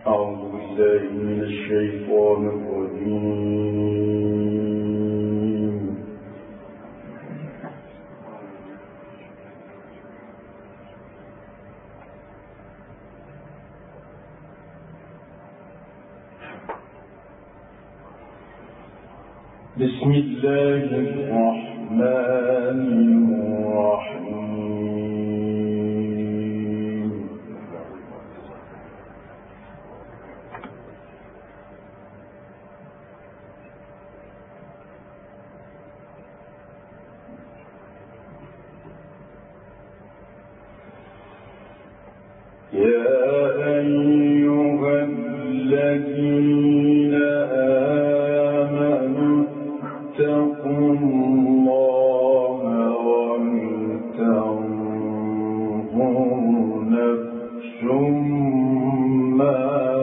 أعوذ بالله من الشيطان الرجيم. بسم الله الرحمن الرحيم. يا أيها الذين آمنوا اتقوا الله ولتنظر نفس ما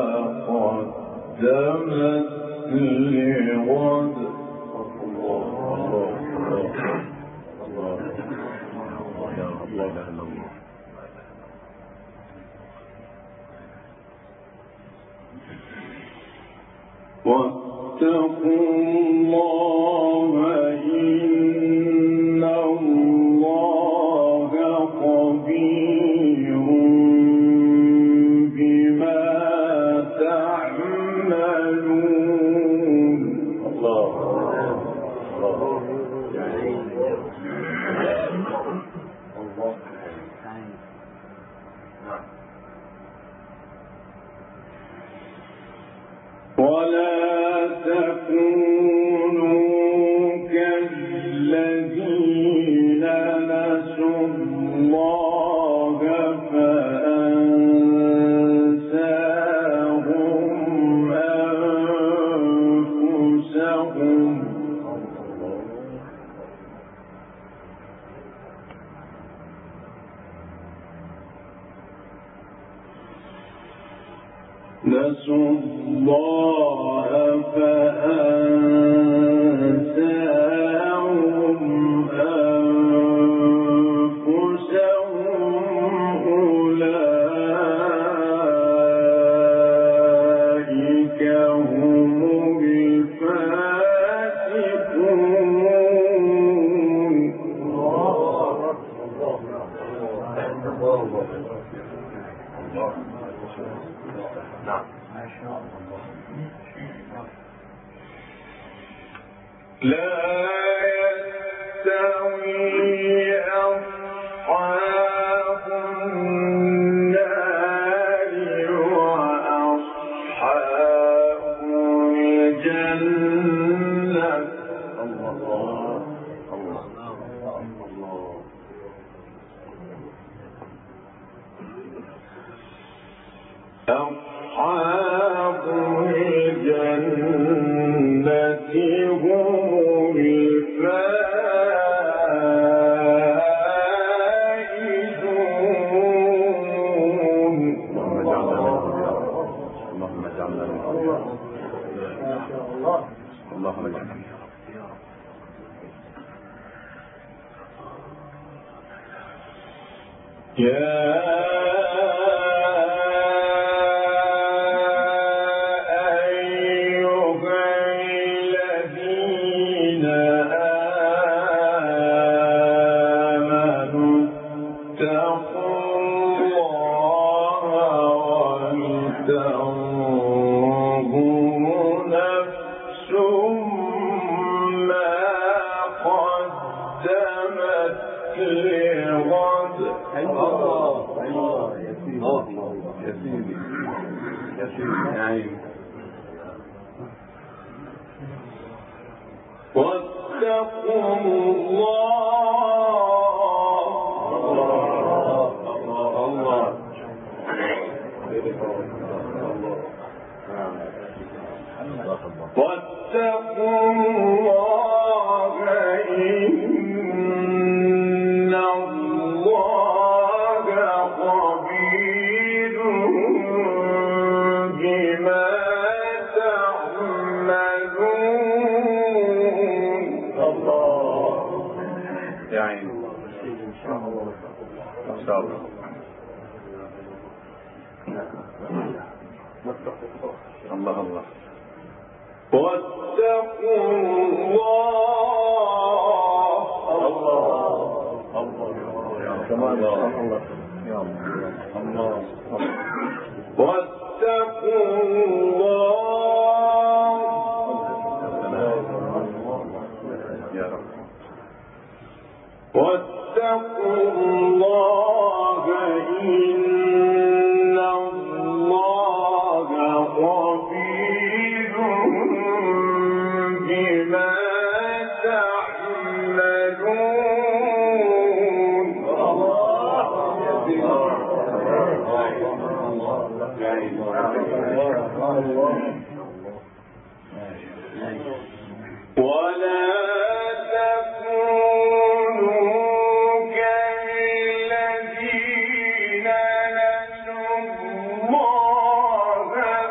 قدمت لغد. واتقوا الله إن الله خبير بما تعملون. ولا تكونوا كالذين نسوا الله فأنساهم أنفسهم. نسوا الله فأنساهم أنفسهم. أولئك هم الفاسقون. لا يستوي أصحاب النار وأصحاب الجنة. أصحاب الجنة هم الفائزون. اللهم اجعلنا منهم. اللهم اجعلنا منهم. واتقوا الله إن الله خبير بما تعملون. يا عيني إن شاء الله. الله الله. واتقوا الله كمان الله يا الله واتقوا الله يا رب. واتقوا الله إن الله خبير بما تعملون. ولا تكونوا كالذين نسوا الله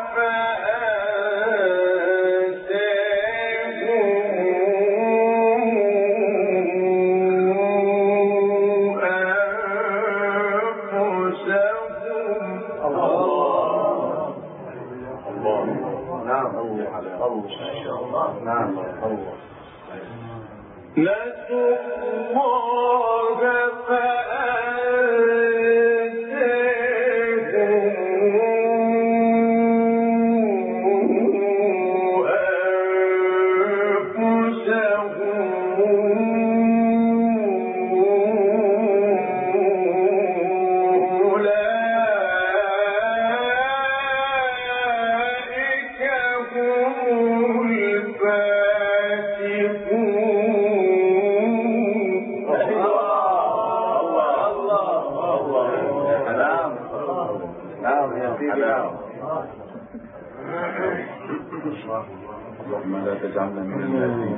اللهم لا تجعلنا من الذين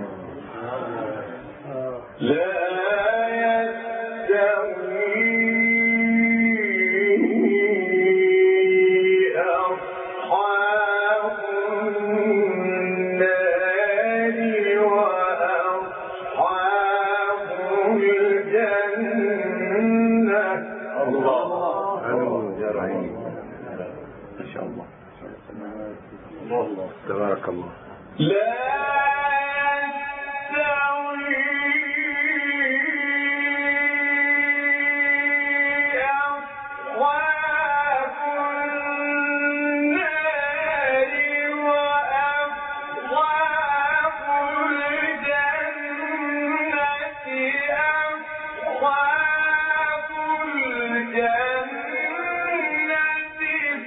لا يستوي أصحاب النار وأصحاب الجنة. الله يا رحيم ما شاء الله تبارك الله. لا يستوي أصحاب النار وأصحاب الجنة. أصحاب الجنة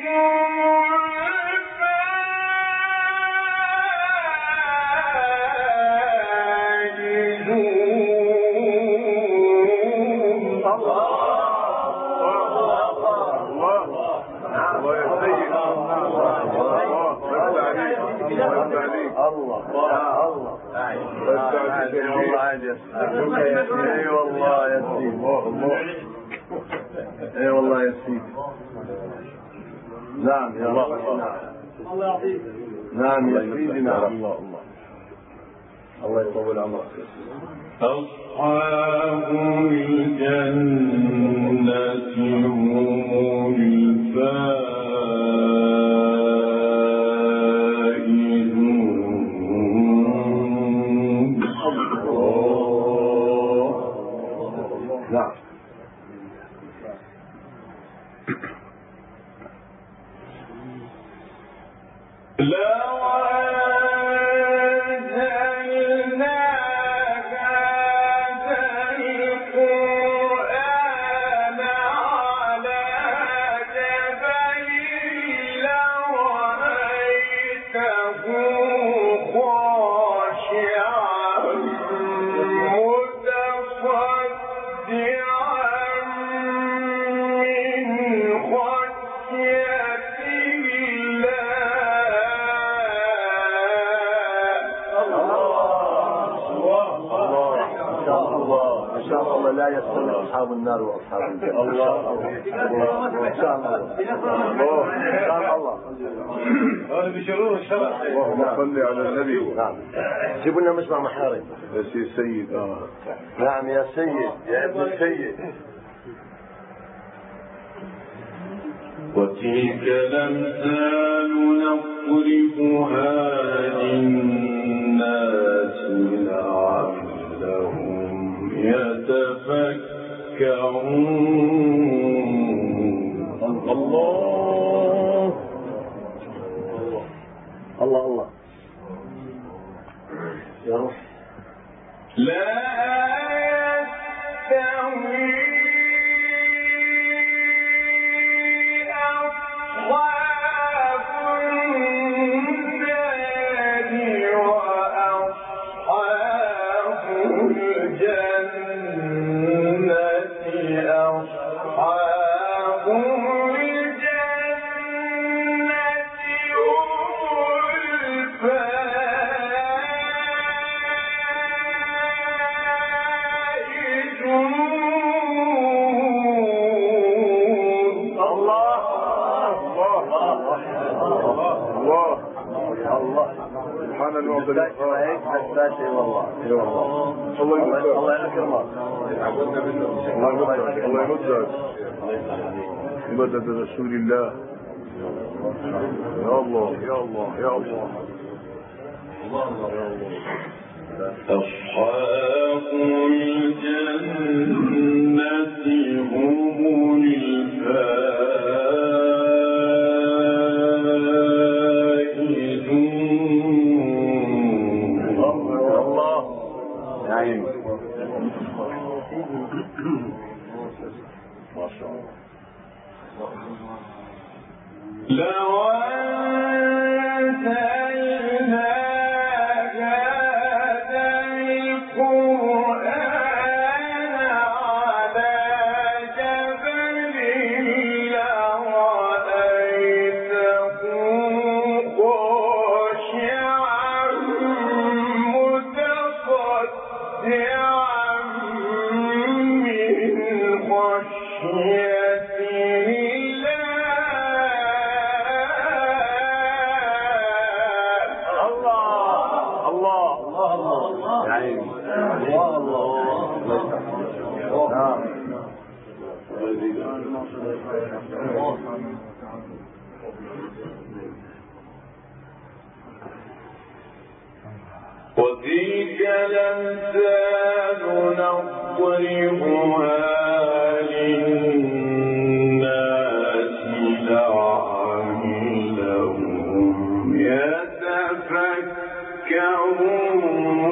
اي والله يا سيدي اي والله يا سيدي. نعم يا الله الله يعطيك. نعم يا سيدي. نعم الله الله الله يطول عمرك. أصحاب الجنة هم الفائزون. نعم. لو أنزلنا هذا القرآن على جبل لرأيته خاشعا متصدعا من خشية الله لا يستوي أصحاب النار وأصحاب الجنة. الله إن شاء الله. هذا بشرور الشرع. اللهم صل على النبي. نعم. جيبوا لنا مجمع محارم. يا سيد. نعم يا سيد يا ابن السيد. وتلك الأمثال نضربها للناس لعلهم يتفكرون. الله الله الله يا روح. لا يستوي أصحاب النار وأصحاب الجنة أصحاب سبحان المعطي والله الله يكرمك الله يمدك مدد رسول الله. يا الله يا الله يا الله. أصحاب الجنة هم الفائزون. الله يا عيني ما شاء الله. لو أنزلنا هذا القرآن على جبل لرأيته خاشعا متصدعا من خشية وتلك الأمثال نضربها للناس لعلهم يتفكرون.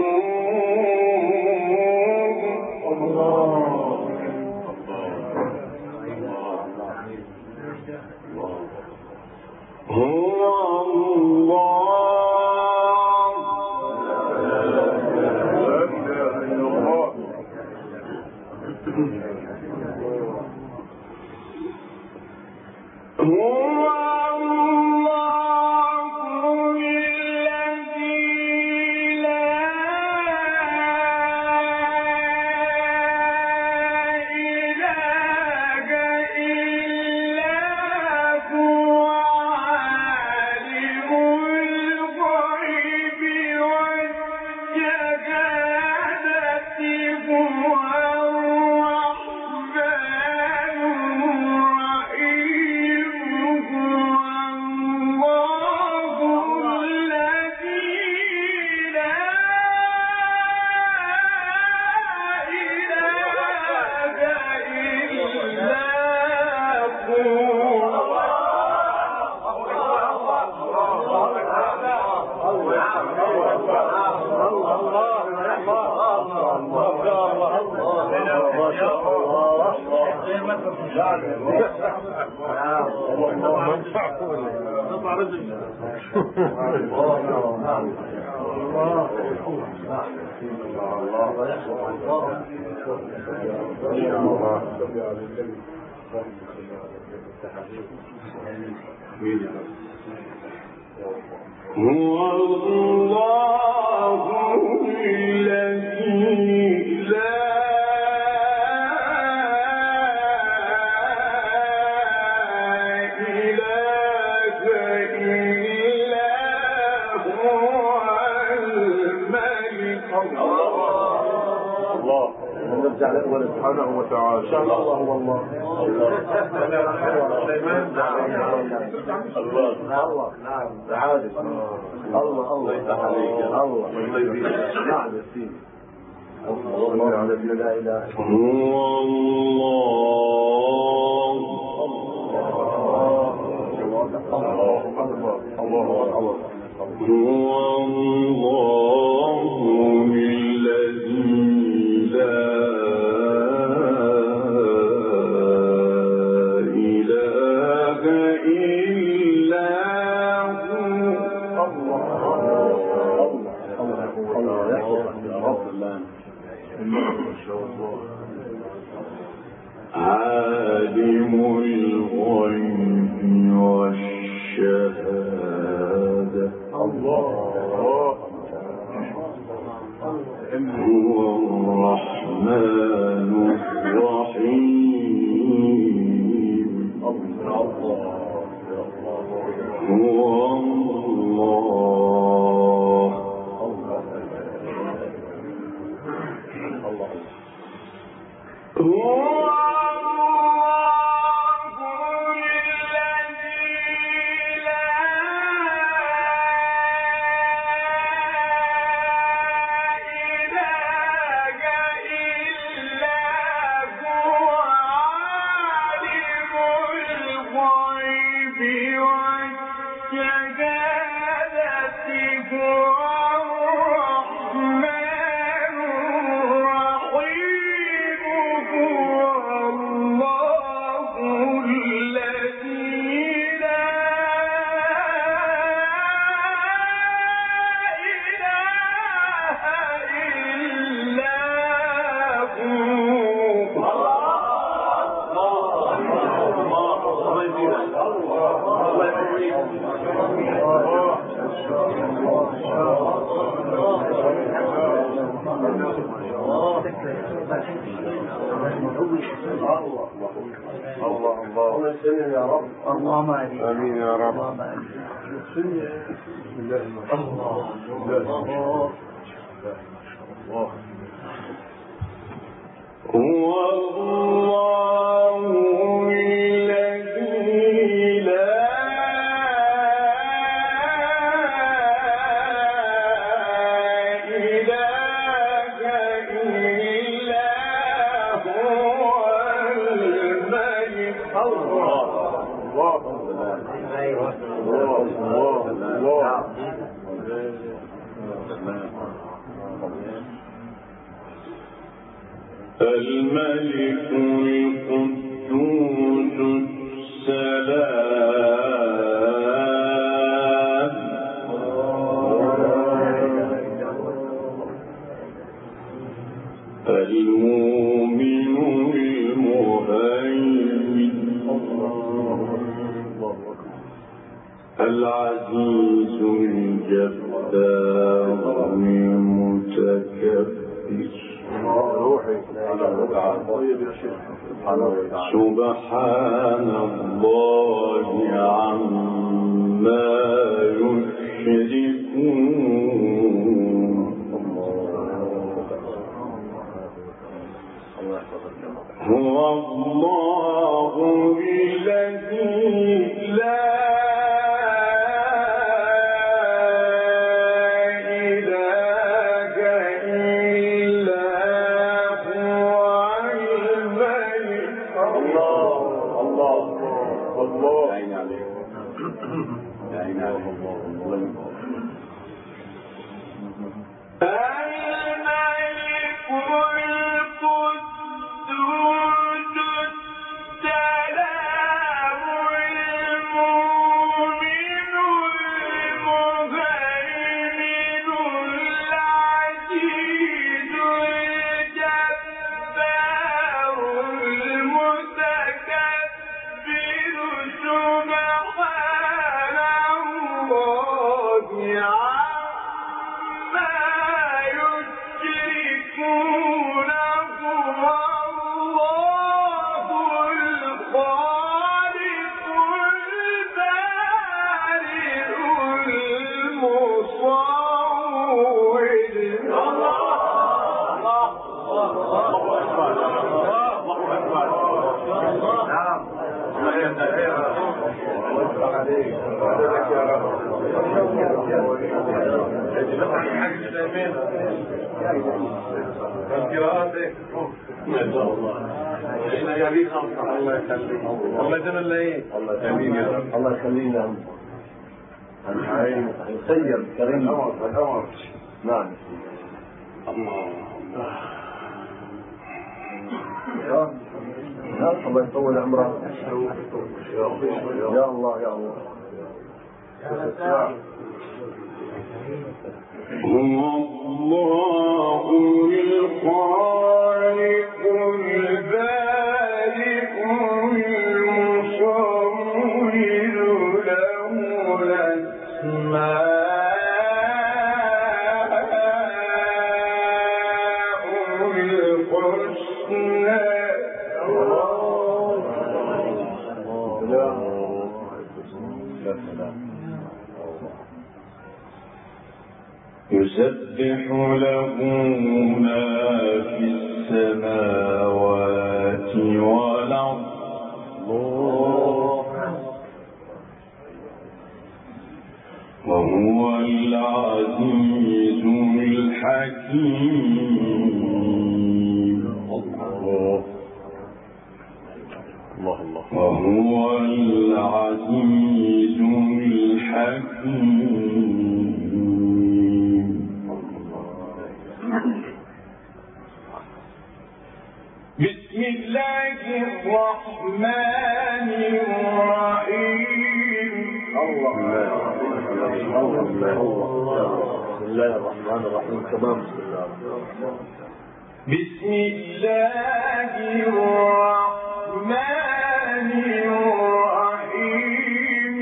هو الله الذي لا إله إلا هو الملك. الله نرجع للأول سبحانه وتعالى. إن شاء الله والله الله نعم تعالى الله يفتح عليك الله نعم يا سيدي الله على لا اله الا الله عالم الغيب والشهادة الله هو الرحمن الرحيم هو اللهم امين يا رب. بسم الله هو الله الذي لا إله إلا هو الملك الملك القدوس السلام المؤمن المهيمن العزيز الجبار المتكبر سبحان الله عما يشركون هو الله الذي لا الله يخلينا هنسير كريم الأمر. نعم الله يطول عمره. يا الله يا الله. هو الله الخالق البارئ المصور له الأسماء يسبح له ما في السماوات والأرض وهو العزيز الحكيم. وهو العزيز الحكيم. بسم الله الرحمن الرحيم. بسم الله الرحمن الرحيم. تمام. بسم الله الرحمن الرحيم.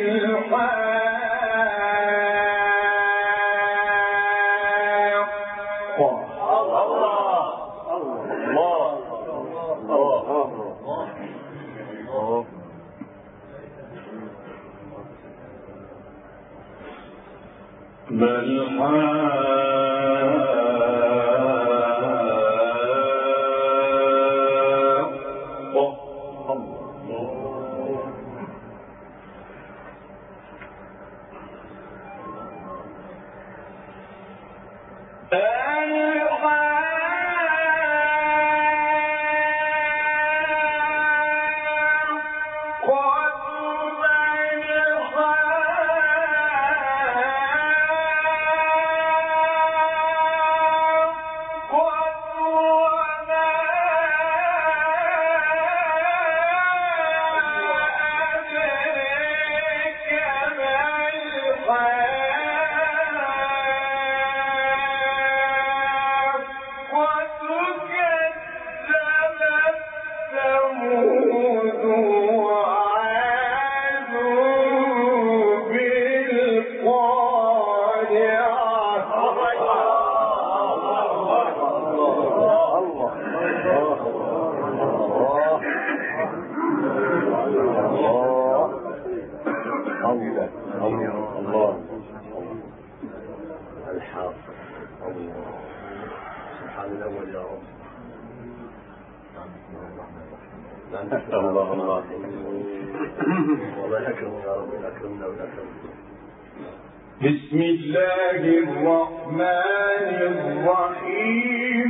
بسم الله الرحمن الرحيم.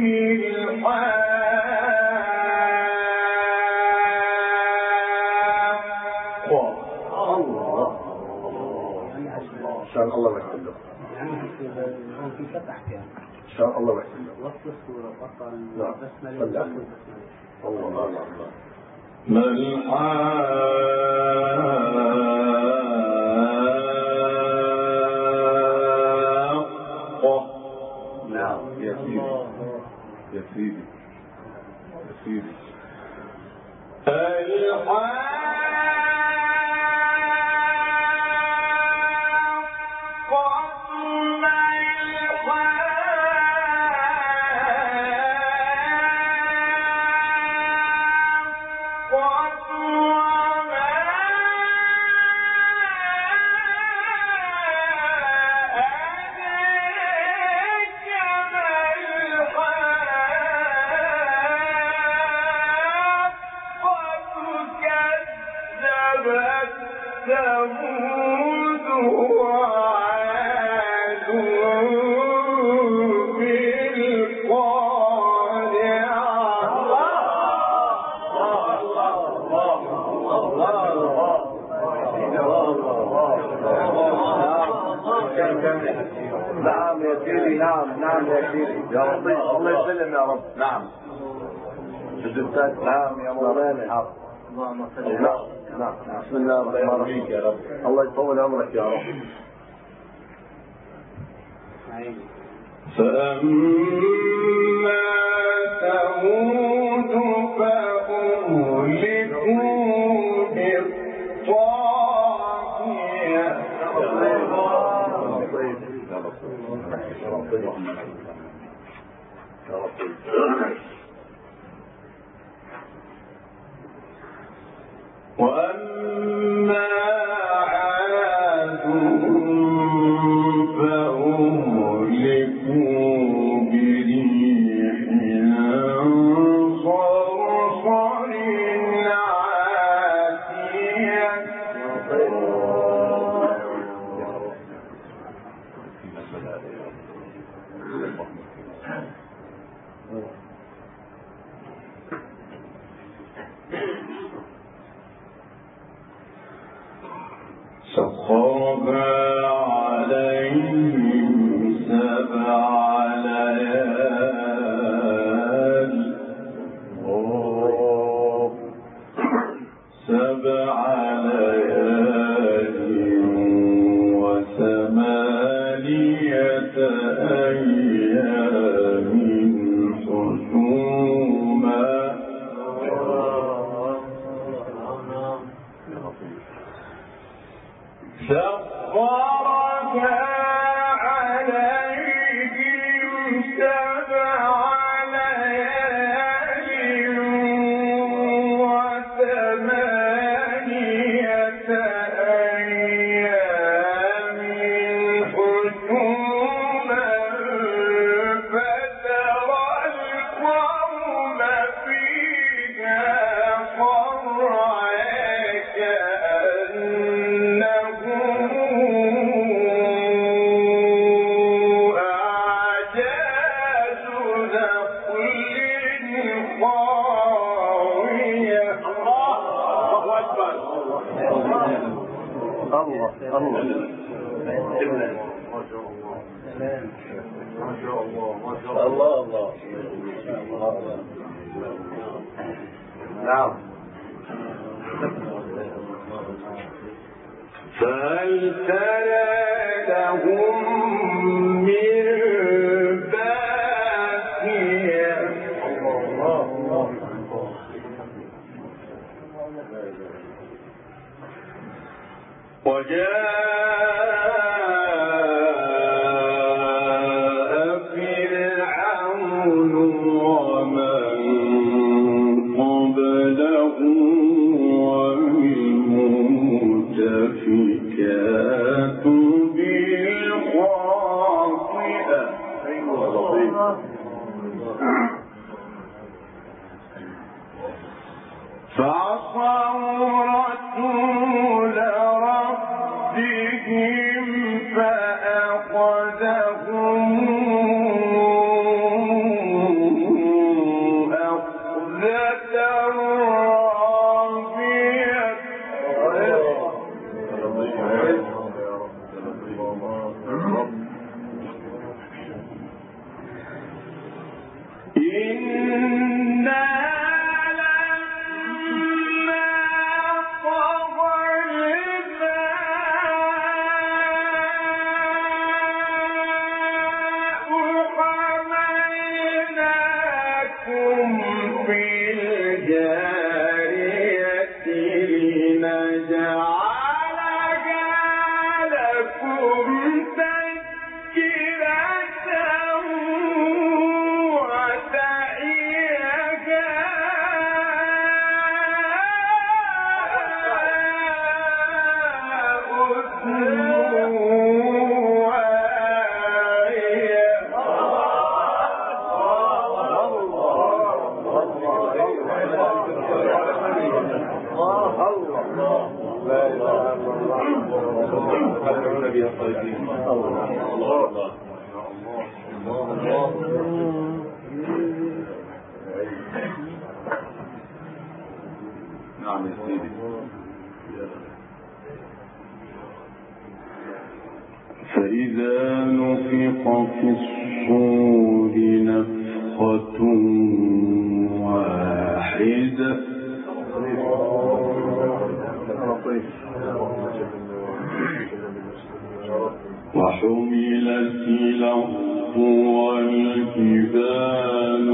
شاء الله وحده. شاء الله وحده. الله ما الحاقة. نعم يا سيدي يا سيدي يا سيدي. نعم يا سيدي، نعم يا سيدي، يا رب الله يسلم يا رب. نعم نعم يا مولانا. نعم بسم الله الرحمن الرحيم يا رب. الله يطول عمرك يا رب. فأما ثمود فأهلكوا بالطاغية وأما عاد فأهلكوا بريح صرصر عاتية سخرها عليهم 7 ليال 7 ليال و8 أيام حسوما سخرها عليهم 7 ليال و8 أيام حسوما فترى القوم فيها صرعى كأنهم أعجاز نخل خاوية. الله أكبر. الله. نعم. فهل ترى لهم من باقية وجاء فرعون ومن قبله والمؤتفكات بالخاطئة فعصوا رسول ربهم فأخذهم أخذة رابية. إنا لما طغى الماء حملناكم في الجارية لنجعلها لكم تذكرة وتعيها أذن واعية. نعم يا سيدي. فإذا نفخ في الصور نفخة واحدة وحملت الأرض والجبال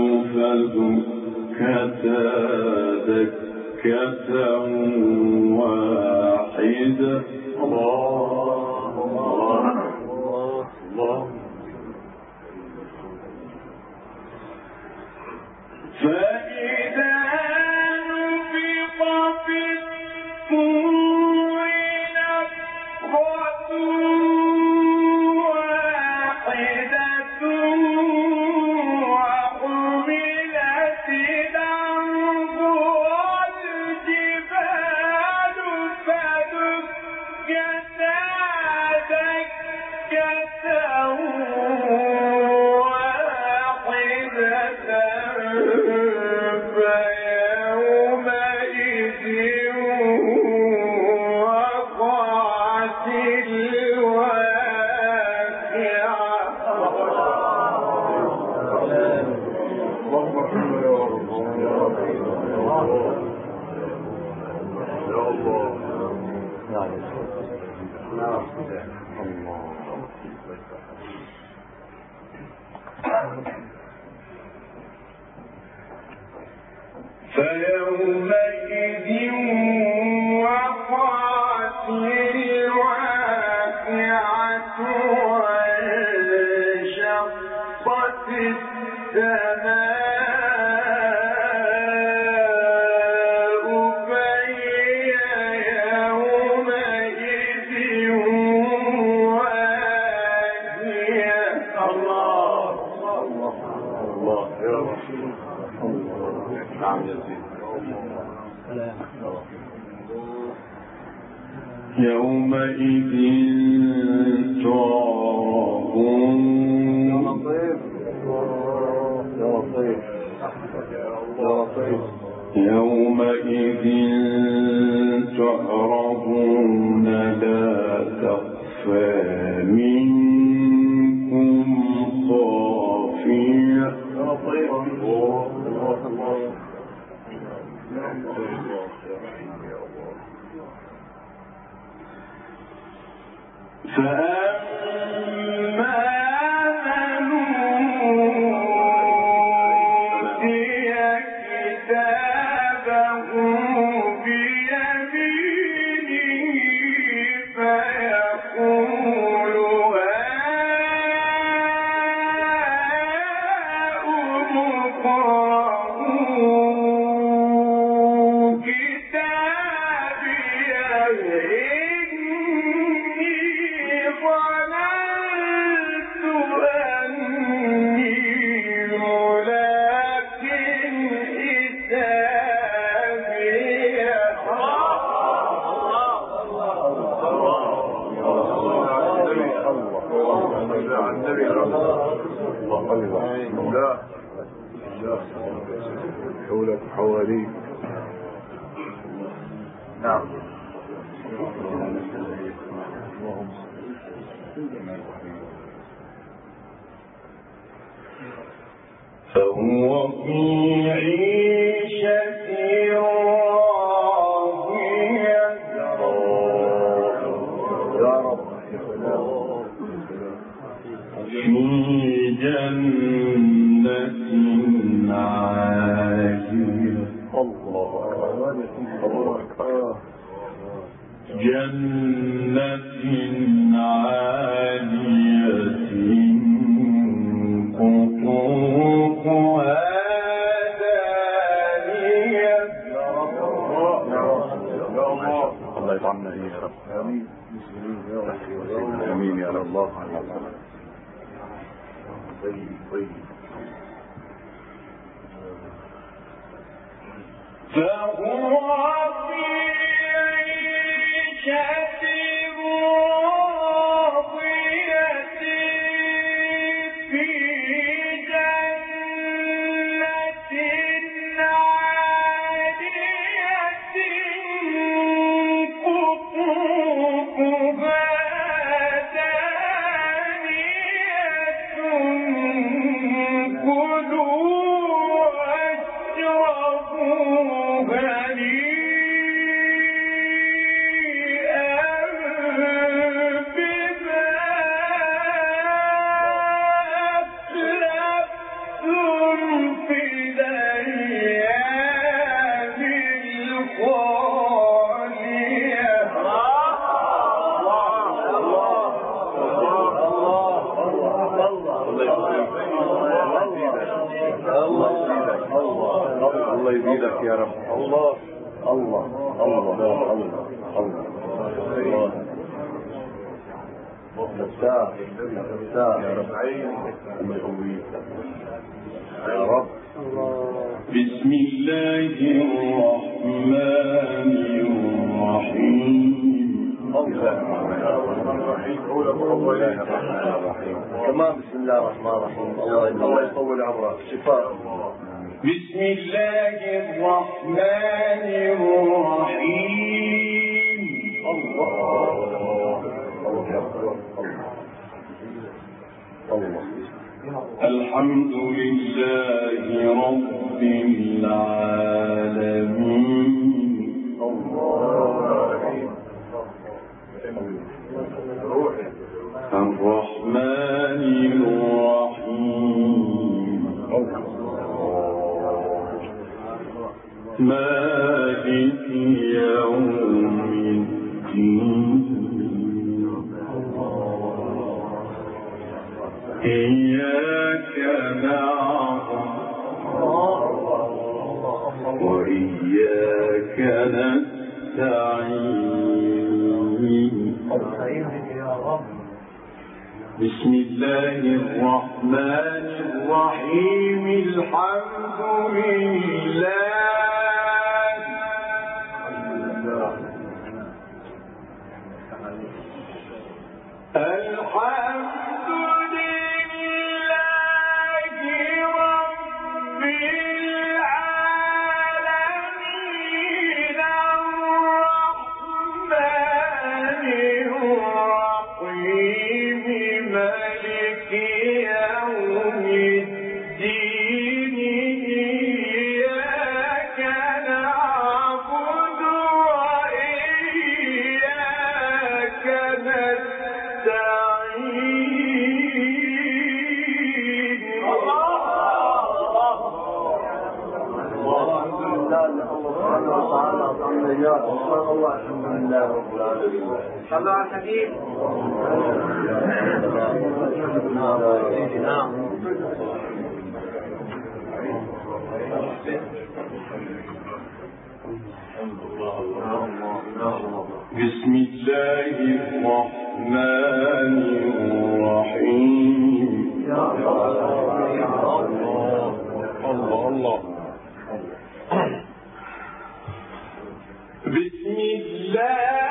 فدكتا دكة واحدة. فإذا نفخ في الصور نفخة واحدة وحملت الأرض والجبال فدكتا دكة فيومئذ وقعت الواقعة وانشقت السماء فهي يومئذ واهية. الله يا رسول الله. نعم يزيد. يومئذ تعرضون يومئذ تعرضون لا تخفى منكم خافية. فأما من أوتي كتابه بيمينه فيقول هاؤم اقرءوا كتابيه حولك حواليك. نعم. فهو في عيشة راضية. يا رب. في جنة عالية. الله أكبر. جنة عالية قطوفها دانية. الله يطعمنا يا رب. آمين يا رب. الله طيب. فهو في عيشة راضية في جنة عالية قطوفها دانية. الله يزيدك يا رب. الله الله الله الله الله. فتاح يا رب، الله يقويك يا رب. بسم الله الرحمن الرحيم. كمان بسم الله الرحمن الرحيم. الله يطول عمرك. شفاء. بسم الله الرحمن الرحيم. الله. الحمد لله رب العالمين. الرحمن الرحيم. مالك يوم الدين. إياك نعبد وإياك نستعين. بسم الله الرحمن الرحيم. الحمد لله. صلوا على الحبيب. بسم الله الرحمن الرحيم. الله. بسم الله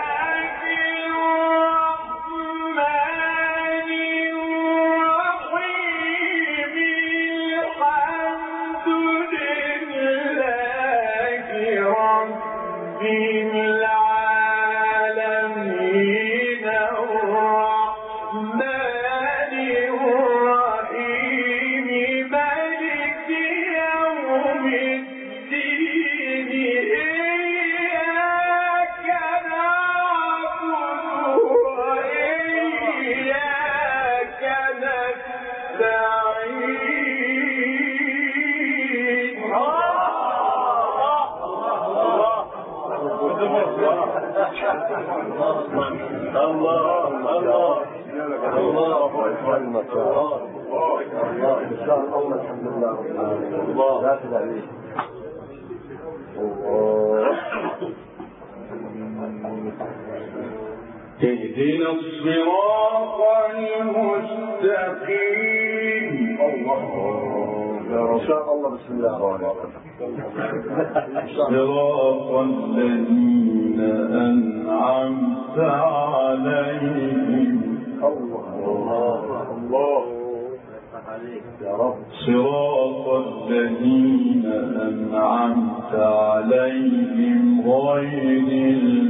اهدنا الصراط المستقيم. إن شاء الله. بسم الله الرحمن صراط الذين أنعمت عليهم. الله يا رب. صراط الذين أنعمت عليهم غير